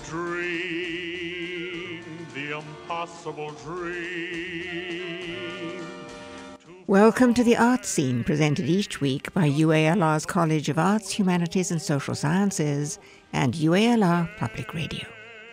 dream, the impossible dream. Welcome to the Art Scene, presented each week by UALR's College of Arts, Humanities and Social Sciences and UALR Public Radio.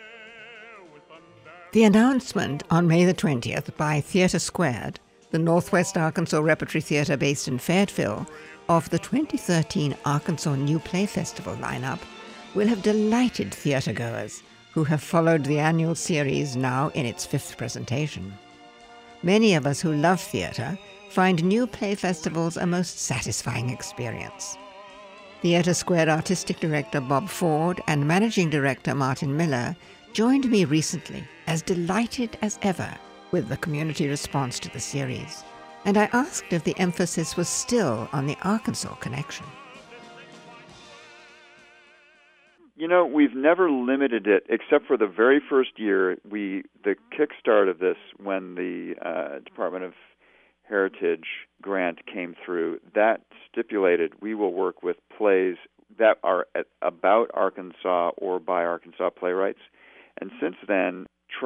The announcement on May the 20th by Theatre Squared, the Northwest Arkansas Repertory Theatre based in Fayetteville, of the 2013 Arkansas New Play Festival lineup will have delighted theatregoers who have followed the annual series now in its fifth presentation. Many of us who love theatre find new play festivals a most satisfying experience. Theatre Squared Artistic Director Bob Ford and Managing Director Martin Miller joined me recently, as delighted as ever with the community response to the series, and I asked if the emphasis was still on the Arkansas connection. You know, we've never limited it, except for the very first year, the kickstart of this, when the Department of Heritage grant came through, that stipulated we will work with plays that are about Arkansas or by Arkansas playwrights. And since then,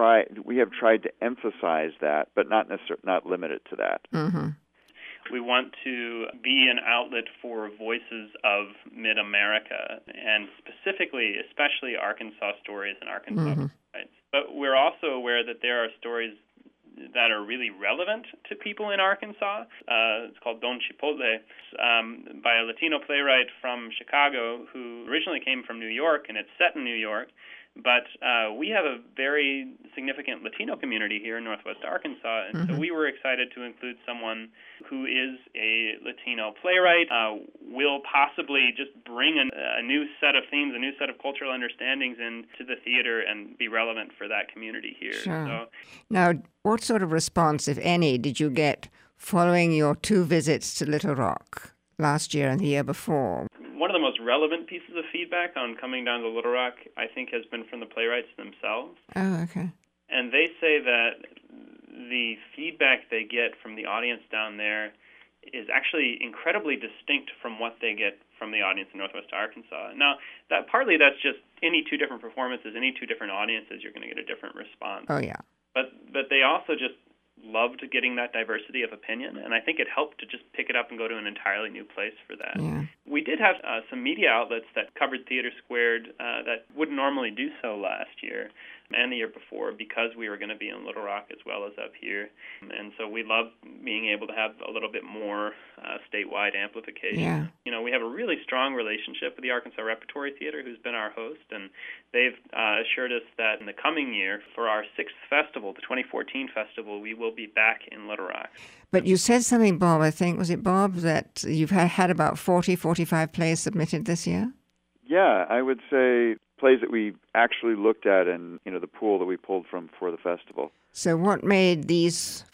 we have tried to emphasize that, but not limit it to that. Mm-hmm. We want to be an outlet for voices of Mid-America, and especially Arkansas stories and Arkansas rights. But we're also aware that there are stories that are really relevant to people in Arkansas. It's called Don Chipotle, by a Latino playwright from Chicago who originally came from New York, and it's set in New York. But we have a very significant Latino community here in Northwest Arkansas, and so we were excited to include someone who is a Latino playwright, will possibly just bring a new set of themes, a new set of cultural understandings into the theater and be relevant for that community here. Sure. So, now, what sort of response, if any, did you get following your two visits to Little Rock last year and the year before? One of the most relevant pieces of feedback on coming down to Little Rock, I think, has been from the playwrights themselves. Oh, okay. And they say that the feedback they get from the audience down there is actually incredibly distinct from what they get from the audience in Northwest Arkansas. Now, that's just any two different performances, any two different audiences, you're going to get a different response. Oh, yeah. But they also just loved getting that diversity of opinion, and I think it helped to just pick it up and go to an entirely new place for that. Yeah. We did have some media outlets that covered Theatre Squared that wouldn't normally do so last year and the year before, because we were going to be in Little Rock as well as up here. And so we love being able to have a little bit more statewide amplification. Yeah. You know, we have a really strong relationship with the Arkansas Repertory Theater, who's been our host, and they've assured us that in the coming year, for our sixth festival, the 2014 festival, we will be back in Little Rock. But you said something, Bob, I think, was it Bob, that you've had about 45 plays submitted this year? Yeah, I would say plays that we actually looked at in the pool that we pulled from for the festival. So what made these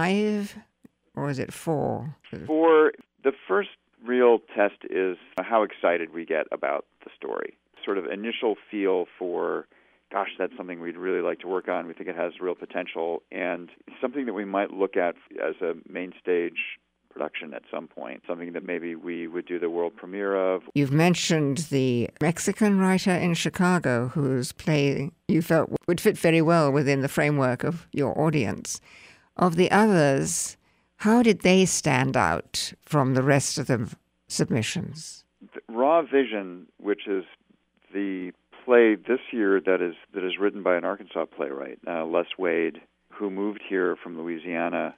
5, or is it 4? For the first real test is how excited we get about the story. Sort of initial feel for, gosh, that's something we'd really like to work on. We think it has real potential, and something that we might look at as a main stage production at some point, something that maybe we would do the world premiere of. You've mentioned the Mexican writer in Chicago whose play you felt would fit very well within the framework of your audience. Of the others, how did they stand out from the rest of the submissions? Raw Vision, which is the play this year that is written by an Arkansas playwright, Les Wade, who moved here from Louisiana,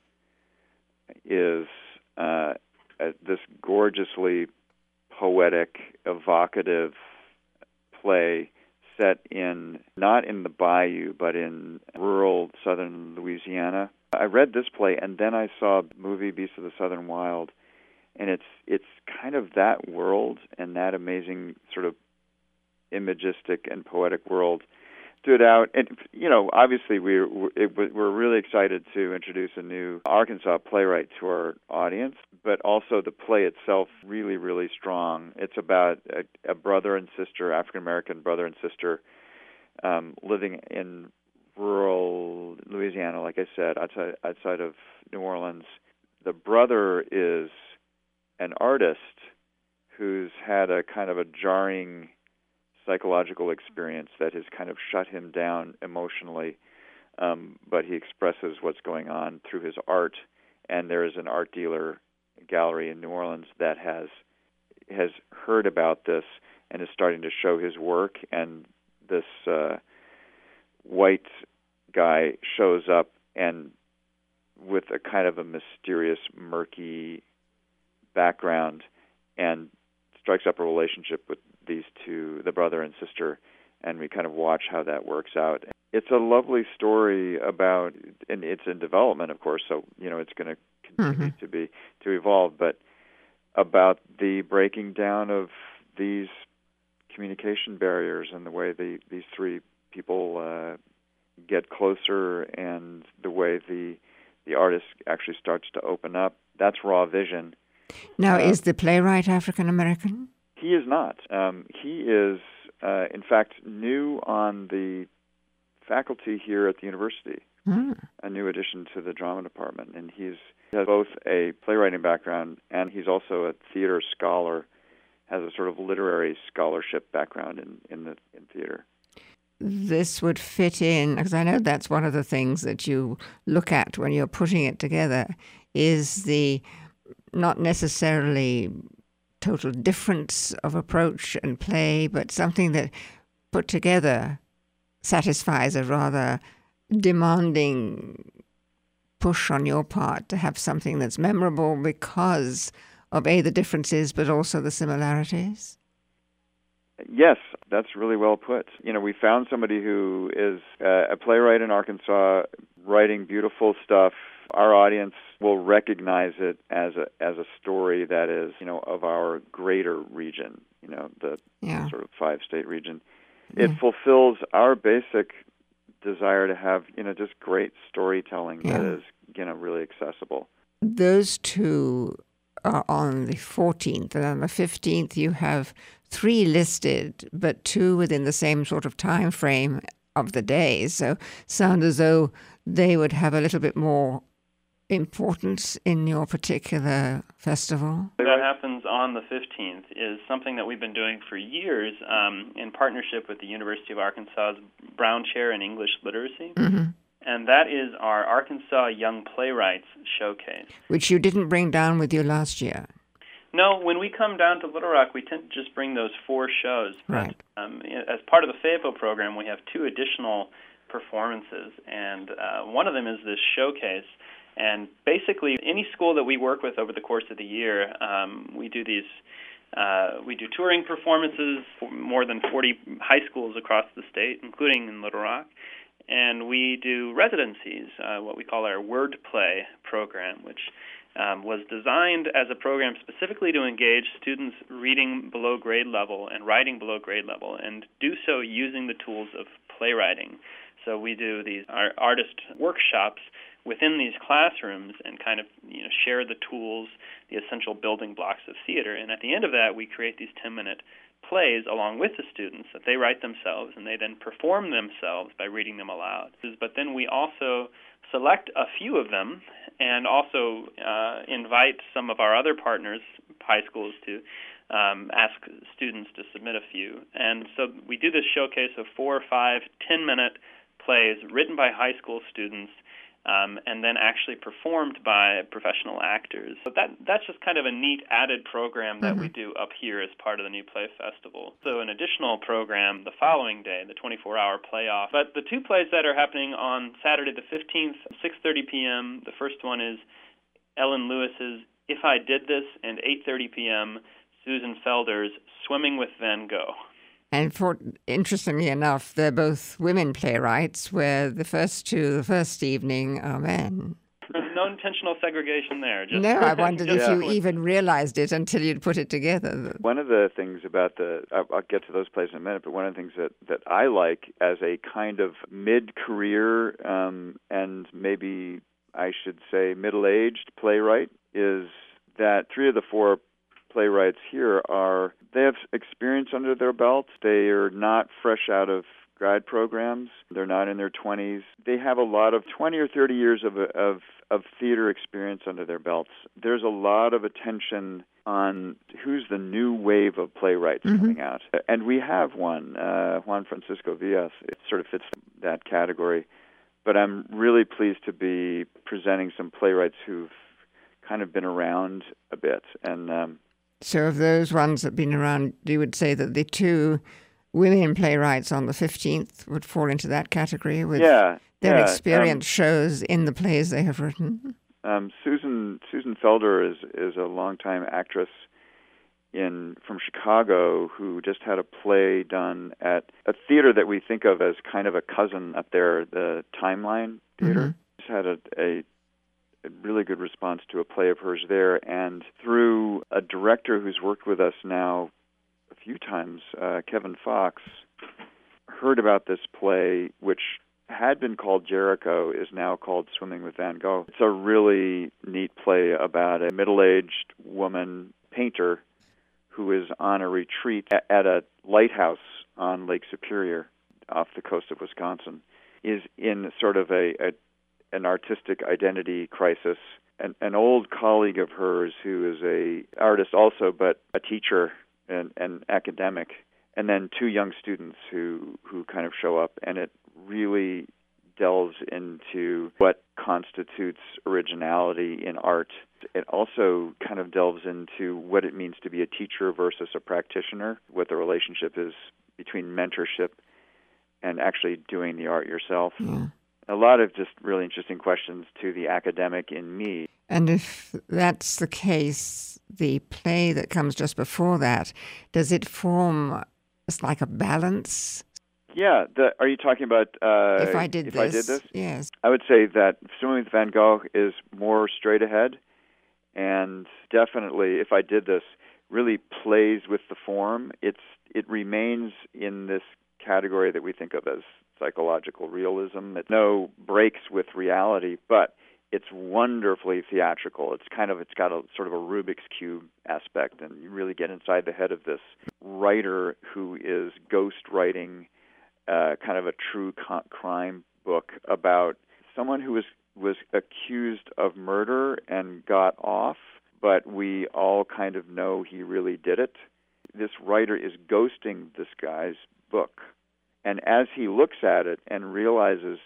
is this gorgeously poetic, evocative play set not in the bayou, but in rural southern Louisiana. I read this play, and then I saw the movie Beasts of the Southern Wild, and it's kind of that world and that amazing sort of imagistic and poetic world stood out. And, obviously we're really excited to introduce a new Arkansas playwright to our audience, but also the play itself really, really strong. It's about a brother and sister, African-American brother and sister, living in rural Louisiana, like I said, outside of New Orleans. The brother is an artist who's had a kind of a jarring psychological experience that has kind of shut him down emotionally, but he expresses what's going on through his art. And there is an art dealer gallery in New Orleans that has heard about this and is starting to show his work. And this white guy shows up and with a kind of a mysterious, murky background, and strikes up a relationship with these two, the brother and sister, and we kind of watch how that works out. It's a lovely story about, and it's in development, of course, so it's going to continue to evolve, but about the breaking down of these communication barriers and the way these three people get closer, and the way the artist actually starts to open up. That's Raw Vision. Now, is the playwright African American? He is not. He is, in fact, new on the faculty here at the university, a new addition to the drama department. And he has both a playwriting background, and he's also a theater scholar, has a sort of literary scholarship background in theater. This would fit in, because I know that's one of the things that you look at when you're putting it together, is the not necessarily total difference of approach and play, but something that put together satisfies a rather demanding push on your part to have something that's memorable because of the differences, but also the similarities? Yes, that's really well put. We found somebody who is a playwright in Arkansas, writing beautiful stuff. Our audience will recognize it as a story that is, of our greater region, the sort of 5-state region. It fulfills our basic desire to have, just great storytelling that is, really accessible. Those two are on the 14th, and on the 15th you have 3 listed, but 2 within the same sort of time frame of the day. So sound as though they would have a little bit more importance in your particular festival? That happens on the 15th is something that we've been doing for years in partnership with the University of Arkansas's Brown Chair in English Literacy. And that is our Arkansas Young Playwrights Showcase. Which you didn't bring down with you last year. No, when we come down to Little Rock, we tend to just bring those 4 shows. Right. But, as part of the FAFO program, we have 2 additional performances, and one of them is this showcase. And basically, any school that we work with over the course of the year, we do touring performances for more than 40 high schools across the state, including in Little Rock. And we do residencies, what we call our word play program, which was designed as a program specifically to engage students reading below grade level and writing below grade level, and do so using the tools of playwriting. So we do these artist workshops within these classrooms and kind of share the tools, the essential building blocks of theater. And at the end of that, we create these 10-minute plays along with the students that they write themselves, and they then perform themselves by reading them aloud. But then we also select a few of them and also invite some of our other partners, high schools, to ask students to submit a few. And so we do this showcase of 4 or 5 10-minute plays written by high school students, and then actually performed by professional actors. So that's just kind of a neat added program that we do up here as part of the New Play Festival. So an additional program the following day, the 24-hour playoff. But the 2 plays that are happening on Saturday the 15th, 6:30 p.m., the first one is Ellen Lewis's If I Did This, and 8:30 p.m., Susan Felder's Swimming with Van Gogh. And interestingly enough, they're both women playwrights, where the first evening are men. There's no intentional segregation there. No, I wondered if you even realized it until you'd put it together. One of the things about I'll get to those plays in a minute, but one of the things that I like as a kind of mid-career and maybe I should say middle-aged playwright is that 3 of the 4 playwrights here they have experience under their belts. They are not fresh out of grad programs. They're not in their 20s. They have a lot of 20 or 30 years of theater experience under their belts. There's a lot of attention on who's the new wave of playwrights coming out. And we have one, Juan Francisco Villas. It sort of fits that category. But I'm really pleased to be presenting some playwrights who've kind of been around a bit. And so of those ones that have been around, you would say that the two women playwrights on the 15th would fall into that category with their experience shows in the plays they have written? Susan Felder is a longtime actress from Chicago who just had a play done at a theater that we think of as kind of a cousin up there, the Timeline Theater. Just had a really good response to a play of hers there, and through a director who's worked with us now a few times, Kevin Fox, heard about this play, which had been called Jericho, is now called Swimming with Van Gogh. It's a really neat play about a middle-aged woman painter who is on a retreat at a lighthouse on Lake Superior off the coast of Wisconsin, is in sort of an artistic identity crisis. An old colleague of hers who is an artist also, but a teacher and academic, and then two young students who kind of show up, and it really delves into what constitutes originality in art. It also kind of delves into what it means to be a teacher versus a practitioner, what the relationship is between mentorship and actually doing the art yourself. A lot of just really interesting questions to the academic in me. And if that's the case, the play that comes just before that, does it form like a balance? Yeah. Are you talking about If I did this? Yes. I would say that Swimming with Van Gogh is more straight ahead, and definitely, if I did this, really plays with the form. It remains in this category that we think of as psychological realism. It's no breaks with reality, but it's wonderfully theatrical. It's got a sort of a Rubik's Cube aspect, and you really get inside the head of this writer who is ghost writing kind of a true crime book about someone who was accused of murder and got off, but we all kind of know he really did it. This writer is ghosting this guy's book. And as he looks at it and realizes,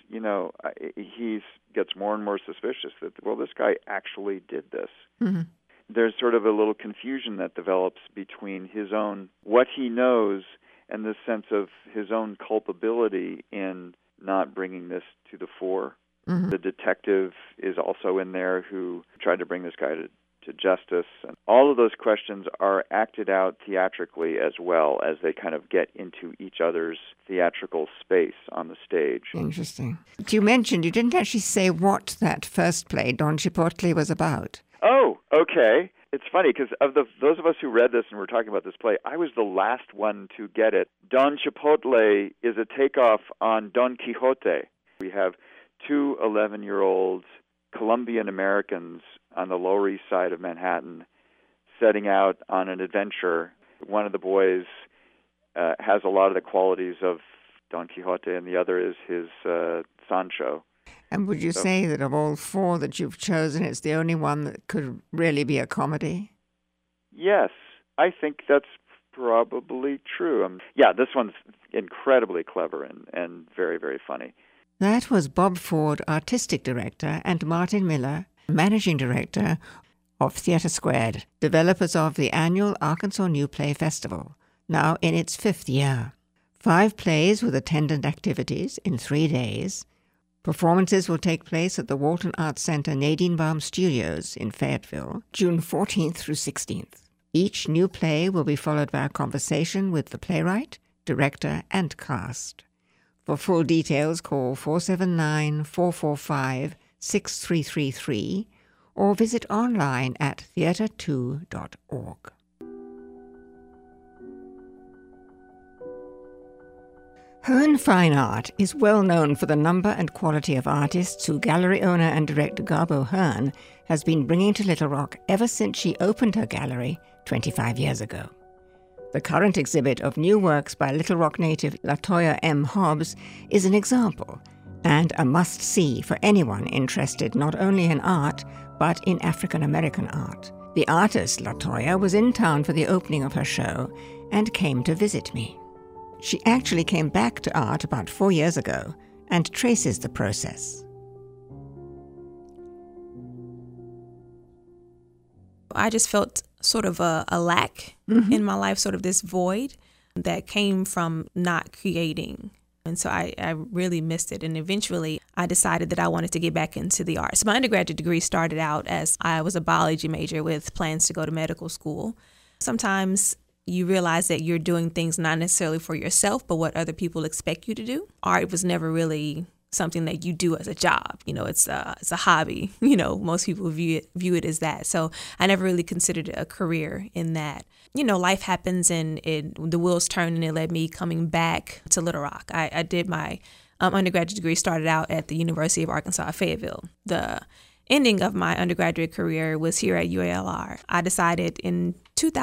he gets more and more suspicious that, well, this guy actually did this. There's sort of a little confusion that develops between his own, what he knows, and this sense of his own culpability in not bringing this to the fore. The detective is also in there who tried to bring this guy to justice. And all of those questions are acted out theatrically as well as they kind of get into each other's theatrical space on the stage. Interesting. You mentioned you didn't actually say what that first play, Don Chipotle, was about. Oh, okay. It's funny because those of us who read this and were talking about this play, I was the last one to get it. Don Chipotle is a takeoff on Don Quixote. We have two 11-year-old Colombian Americans on the Lower East Side of Manhattan setting out on an adventure. One of the boys has a lot of the qualities of Don Quixote, and the other is his Sancho. And would you say that of all four that you've chosen, it's the only one that could really be a comedy? Yes, I think that's probably true. This one's incredibly clever and very, very funny. That was Bob Ford, Artistic Director, and Martin Miller, Managing Director of Theatre Squared, developers of the annual Arkansas New Play Festival, now in its 5th year. 5 plays with attendant activities in 3 days. Performances will take place at the Walton Arts Center Nadine Baum Studios in Fayetteville, June 14th through 16th. Each new play will be followed by a conversation with the playwright, director, and cast. For full details, call 479-445-6333 or visit online at theatre2.org. Hearn Fine Art is well known for the number and quality of artists who gallery owner and director Garbo Hearn has been bringing to Little Rock ever since she opened her gallery 25 years ago. The current exhibit of new works by Little Rock native Latoya M. Hobbs is an example and a must-see for anyone interested not only in art but in African American art. The artist, LaToya, was in town for the opening of her show and came to visit me. She actually came back to art about 4 years ago and traces the process. I just felt sort of a lack in my life, sort of this void that came from not creating. And so I really missed it. And eventually I decided that I wanted to get back into the arts. My undergraduate degree started out as I was a biology major with plans to go to medical school. Sometimes you realize that you're doing things not necessarily for yourself, but what other people expect you to do. Art was never really something that you do as a job. You know, it's a hobby. You know, most people view it as that. So I never really considered it a career in that. You know, life happens and the wheels turn, and it led me coming back to Little Rock. I did my undergraduate degree, started out at the University of Arkansas, Fayetteville. The ending of my undergraduate career was here at UALR. I decided in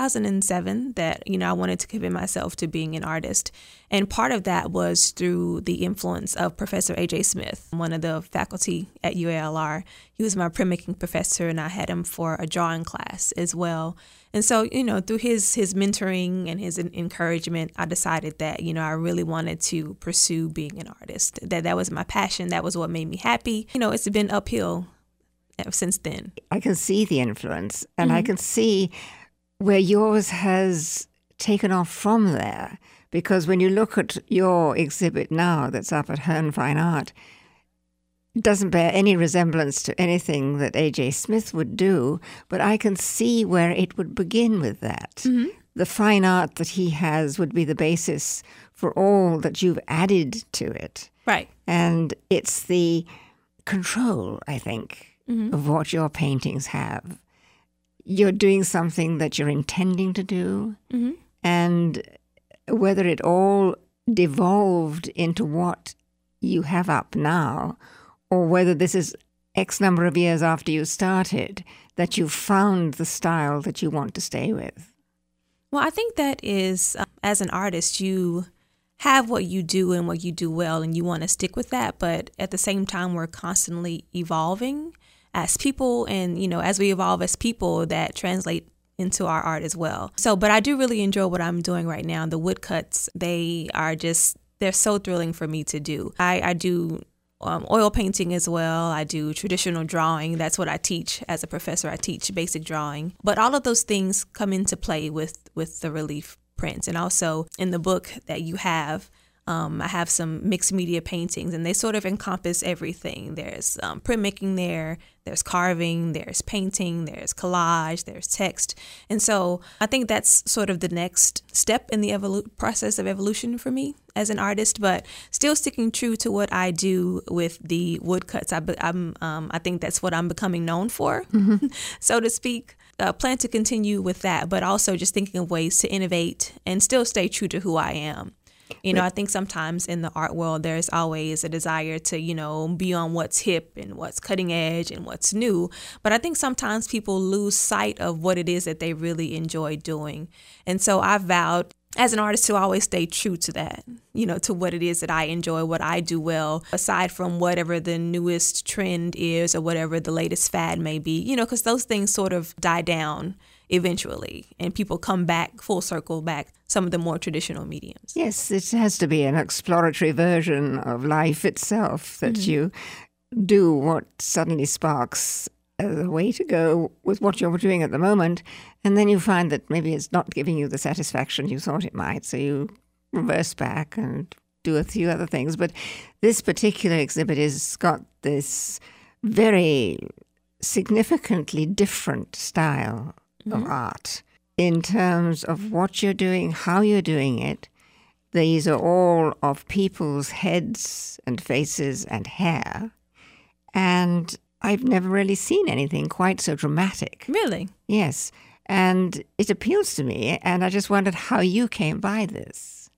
2007 that, you know, I wanted to commit myself to being an artist. And part of that was through the influence of Professor A.J. Smith, one of the faculty at UALR. He was my printmaking professor, and I had him for a drawing class as well. And so, you know, through his mentoring and his encouragement, I decided that, you know, I really wanted to pursue being an artist. That was my passion. That was what made me happy. You know, it's been uphill since then. I can see the influence, and I can see where yours has taken off from there. Because when you look at your exhibit now that's up at Hearn Fine Art, it doesn't bear any resemblance to anything that A.J. Smith would do, but I can see where it would begin with that. The fine art that he has would be the basis for all that you've added to it. Right. And it's the control, I think, of what your paintings have. You're doing something that you're intending to do, and whether it all devolved into what you have up now, or whether this is X number of years after you started, that you found the style that you want to stay with. Well, I think that is, as an artist, you have what you do and what you do well, and you want to stick with that. But at the same time, we're constantly evolving as people, and, you know, as we evolve as people, that translate into our art as well. So, but I do really enjoy what I'm doing right now. The woodcuts, they're so thrilling for me to do. I do oil painting as well. I do traditional drawing. That's what I teach as a professor. I teach basic drawing. But all of those things come into play with the relief prints. And also in the book that you have, I have some mixed media paintings, and they sort of encompass everything. There's printmaking there's carving, there's painting, there's collage, there's text. And so I think that's sort of the next step in the process of evolution for me as an artist, but still sticking true to what I do with the woodcuts. I think that's what I'm becoming known for, so to speak. Plan to continue with that, but also just thinking of ways to innovate and still stay true to who I am. You know, I think sometimes in the art world, there's always a desire to, you know, be on what's hip and what's cutting edge and what's new. But I think sometimes people lose sight of what it is that they really enjoy doing. And so I vowed as an artist to always stay true to that, you know, to what it is that I enjoy, what I do well, aside from whatever the newest trend is or whatever the latest fad may be, you know, because those things sort of die down eventually, and people come back, full circle back, some of the more traditional mediums. Yes, it has to be an exploratory version of life itself, that you do what suddenly sparks as a way to go with what you're doing at the moment, and then you find that maybe it's not giving you the satisfaction you thought it might, so you reverse back and do a few other things. But this particular exhibit has got this very significantly different style of art in terms of what you're doing, how you're doing it. These are all of people's heads and faces and hair. And I've never really seen anything quite so dramatic. Really? Yes. And it appeals to me, and I just wondered how you came by this.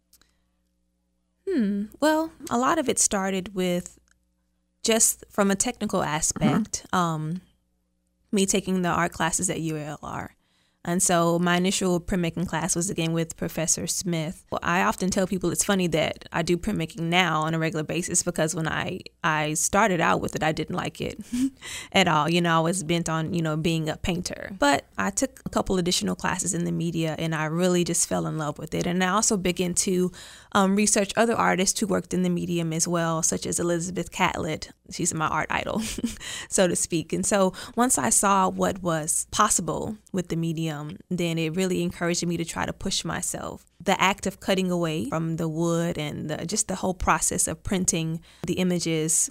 Well, a lot of it started with just from a technical aspect. Me taking the art classes at UALR. And so my initial printmaking class was again with Professor Smith. Well, I often tell people it's funny that I do printmaking now on a regular basis because when I started out with it, I didn't like it at all. I was bent on, being a painter. But I took a couple additional classes in the media and I really just fell in love with it. And I also began to research other artists who worked in the medium as well, such as Elizabeth Catlett. She's my art idol, so to speak. And so once I saw what was possible with the medium, then it really encouraged me to try to push myself. The act of cutting away from the wood and just the whole process of printing the images,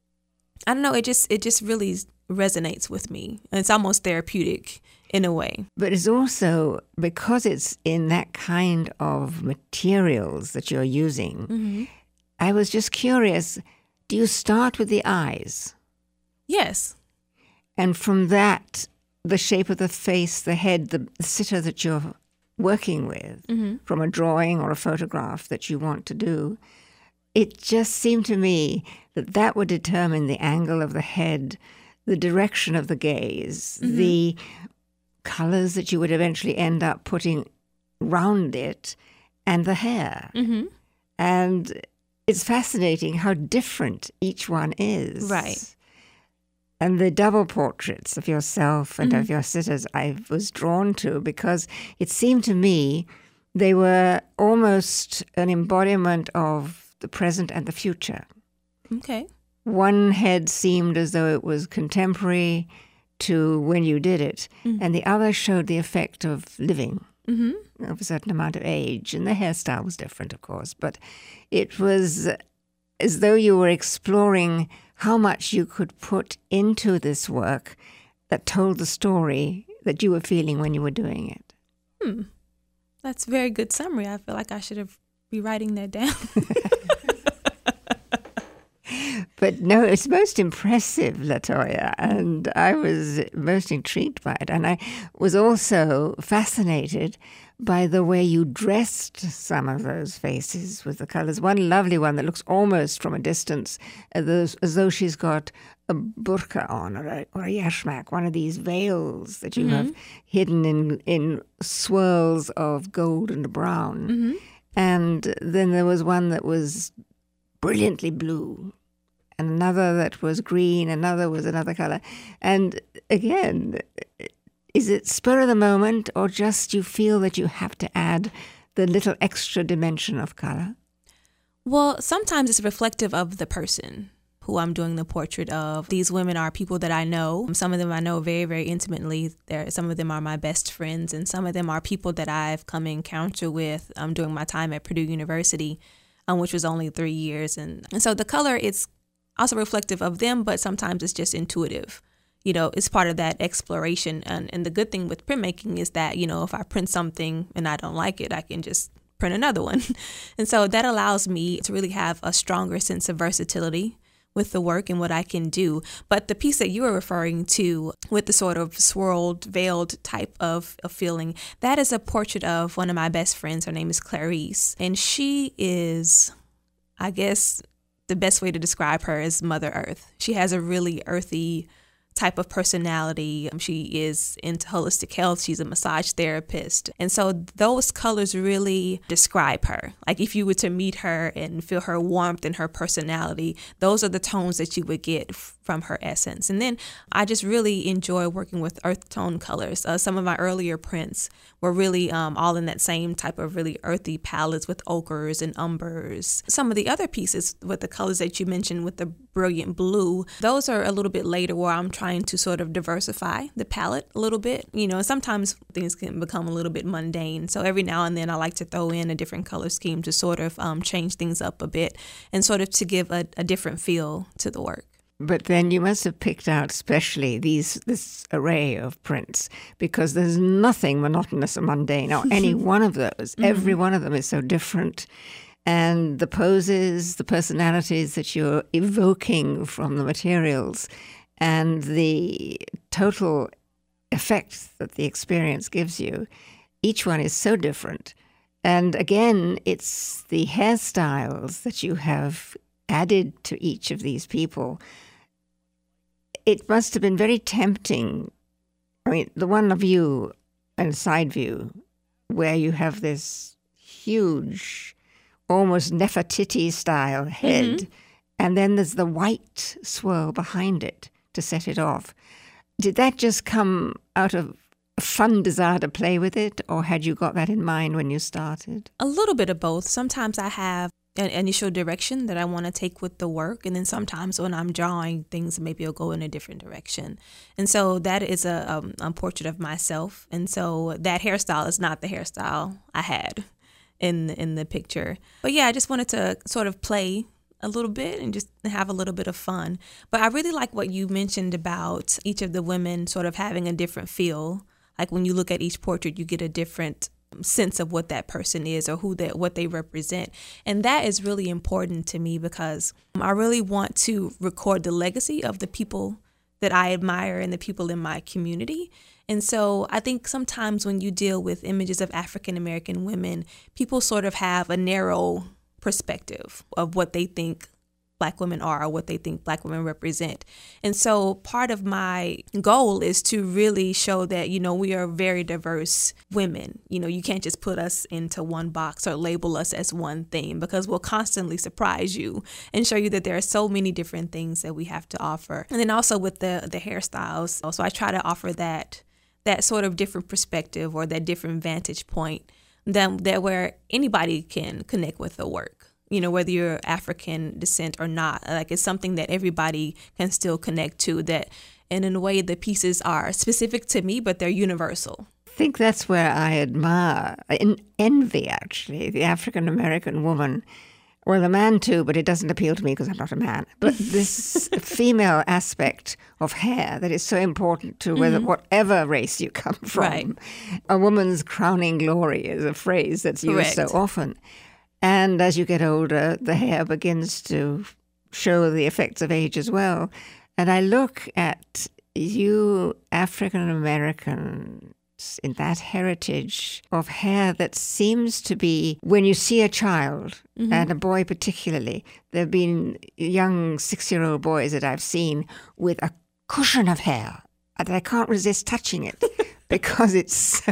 I don't know, it just really resonates with me. And it's almost therapeutic in a way. But it's also, because it's in that kind of materials that you're using, mm-hmm. I was just curious, do you start with the eyes? Yes. And from that, the shape of the face, the head, the sitter that you're working with, mm-hmm. from a drawing or a photograph that you want to do, it just seemed to me that would determine the angle of the head, the direction of the gaze, mm-hmm. the colors that you would eventually end up putting round it, and the hair. Mm-hmm. And it's fascinating how different each one is. Right. And the double portraits of yourself and mm-hmm. of your sitters I was drawn to because it seemed to me they were almost an embodiment of the present and the future. Okay. One head seemed as though it was contemporary to when you did it, mm-hmm. and the other showed the effect of living, mm-hmm. of a certain amount of age. And the hairstyle was different, of course, but it was as though you were exploring how much you could put into this work that told the story that you were feeling when you were doing it. That's a very good summary. I feel like I should be writing that down. But no, it's most impressive, Latoya, and I was most intrigued by it. And I was also fascinated by the way you dressed some of those faces with the colors. One lovely one that looks almost from a distance as though she's got a burqa on or a yashmak, one of these veils that you mm-hmm. have hidden in swirls of gold and brown. Mm-hmm. And then there was one that was brilliantly blue, and another that was green, another was another color. And again, is it spur of the moment or just you feel that you have to add the little extra dimension of color? Well, sometimes it's reflective of the person who I'm doing the portrait of. These women are people that I know. Some of them I know very, very intimately. Some of them are my best friends, and some of them are people that I've come in encounter with during my time at Purdue University, which was only 3 years. And so the color, it's also reflective of them, but sometimes it's just intuitive. It's part of that exploration. And the good thing with printmaking is that, if I print something and I don't like it, I can just print another one. And so that allows me to really have a stronger sense of versatility with the work and what I can do. But the piece that you were referring to with the sort of swirled, veiled type of feeling, that is a portrait of one of my best friends. Her name is Clarice. And she is, I guess, the best way to describe her is Mother Earth. She has a really earthy type of personality. She is into holistic health. She's a massage therapist. And so those colors really describe her. Like if you were to meet her and feel her warmth and her personality, those are the tones that you would get from her essence. And then I just really enjoy working with earth tone colors. Some of my earlier prints were really all in that same type of really earthy palettes with ochres and umbers. Some of the other pieces with the colors that you mentioned with the brilliant blue, those are a little bit later where I'm trying to sort of diversify the palette a little bit. Sometimes things can become a little bit mundane. So every now and then I like to throw in a different color scheme to sort of change things up a bit and sort of to give a different feel to the work. But then you must have picked out specially this array of prints because there's nothing monotonous or mundane or any one of those. Mm-hmm. Every one of them is so different. And the poses, the personalities that you're evoking from the materials and the total effect that the experience gives you, each one is so different. And again, it's the hairstyles that you have added to each of these people. It must have been very tempting. I mean, the one of you, and side view where you have this huge, almost Nefertiti style head, and then there's the white swirl behind it to set it off. Did that just come out of a fun desire to play with it, or had you got that in mind when you started? A little bit of both. Sometimes I have an initial direction that I want to take with the work, and then sometimes when I'm drawing things, maybe it'll go in a different direction. And so that is a portrait of myself, and so that hairstyle is not the hairstyle I had in the picture. But yeah, I just wanted to sort of play a little bit and just have a little bit of fun. But I really like what you mentioned about each of the women sort of having a different feel. Like when you look at each portrait, you get a different sense of what that person is or what they represent. And that is really important to me because I really want to record the legacy of the people that I admire and the people in my community. And so I think sometimes when you deal with images of African American women, people sort of have a narrow perspective of what they think Black women are or what they think Black women represent. And so part of my goal is to really show that, we are very diverse women. You can't just put us into one box or label us as one thing, because we'll constantly surprise you and show you that there are so many different things that we have to offer. And then also with the hairstyles. So I try to offer that sort of different perspective or that different vantage point that where anybody can connect with the work. Whether you're African descent or not, like it's something that everybody can still connect to, that, and in a way the pieces are specific to me, but they're universal. I think that's where I admire, envy actually, the African American woman. Well, the man too, but it doesn't appeal to me because I'm not a man. But this female aspect of hair that is so important to whatever race you come from. Right. A woman's crowning glory is a phrase that's used so often. And as you get older, the hair begins to show the effects of age as well. And I look at you African Americans in that heritage of hair that seems to be, when you see a child, and a boy particularly, there have been young 6-year-old boys that I've seen with a cushion of hair, and I can't resist touching it because it's so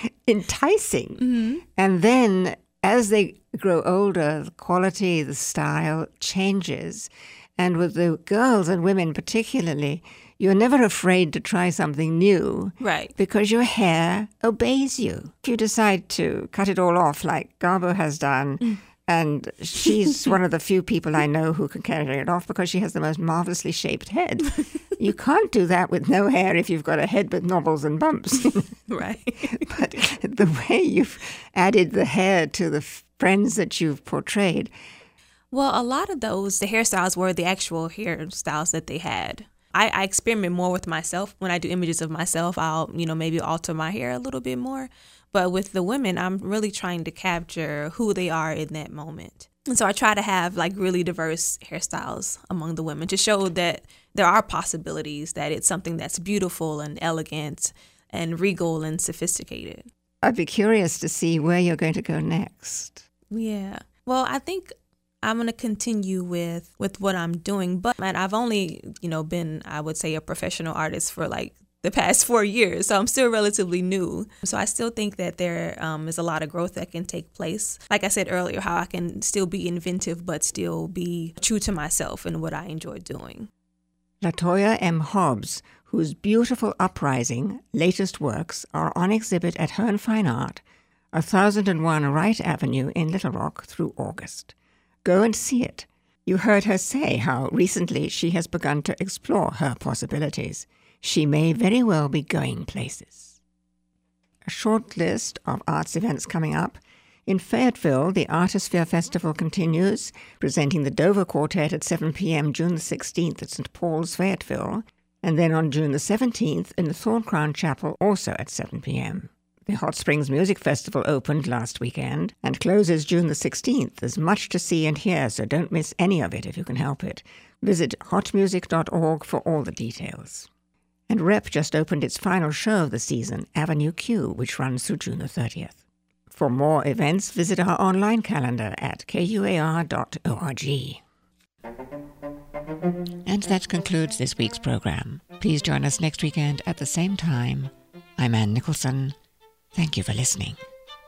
enticing. And then as they grow older, the quality, the style changes. And with the girls and women particularly, you're never afraid to try something new. Right. Because your hair obeys you. If you decide to cut it all off like Garbo has done, and she's one of the few people I know who can carry it off because she has the most marvelously shaped head. You can't do that with no hair if you've got a head with knobbles and bumps. Right. But the way you've added the hair to the friends that you've portrayed. Well, a lot of the hairstyles were the actual hairstyles that they had. I experiment more with myself. When I do images of myself, I'll, maybe alter my hair a little bit more. But with the women, I'm really trying to capture who they are in that moment. And so I try to have like really diverse hairstyles among the women to show that there are possibilities, that it's something that's beautiful and elegant and regal and sophisticated. I'd be curious to see where you're going to go next. Yeah. Well, I think I'm going to continue with what I'm doing. But I've only, been, I would say, a professional artist for like the past 4 years. So I'm still relatively new. So I still think that there is a lot of growth that can take place. Like I said earlier, how I can still be inventive, but still be true to myself and what I enjoy doing. Latoya M. Hobbs, whose beautiful Uprising latest works are on exhibit at Hearn Fine Art, 1001 Wright Avenue in Little Rock through August. Go and see it. You heard her say how recently she has begun to explore her possibilities. She may very well be going places. A short list of arts events coming up. In Fayetteville, the Artisphere Festival continues, presenting the Dover Quartet at 7 p.m. June the 16th at St. Paul's, Fayetteville, and then on June the 17th in the Thorn Crown Chapel, also at 7 p.m. The Hot Springs Music Festival opened last weekend and closes June the 16th. There's much to see and hear, so don't miss any of it if you can help it. Visit hotmusic.org for all the details. And Rep just opened its final show of the season, Avenue Q, which runs through June the 30th. For more events, visit our online calendar at kuar.org. And that concludes this week's program. Please join us next weekend at the same time. I'm Ann Nicholson. Thank you for listening.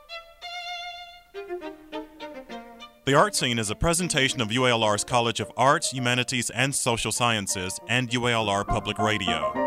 The Art Scene is a presentation of UALR's College of Arts, Humanities, and Social Sciences and UALR Public Radio.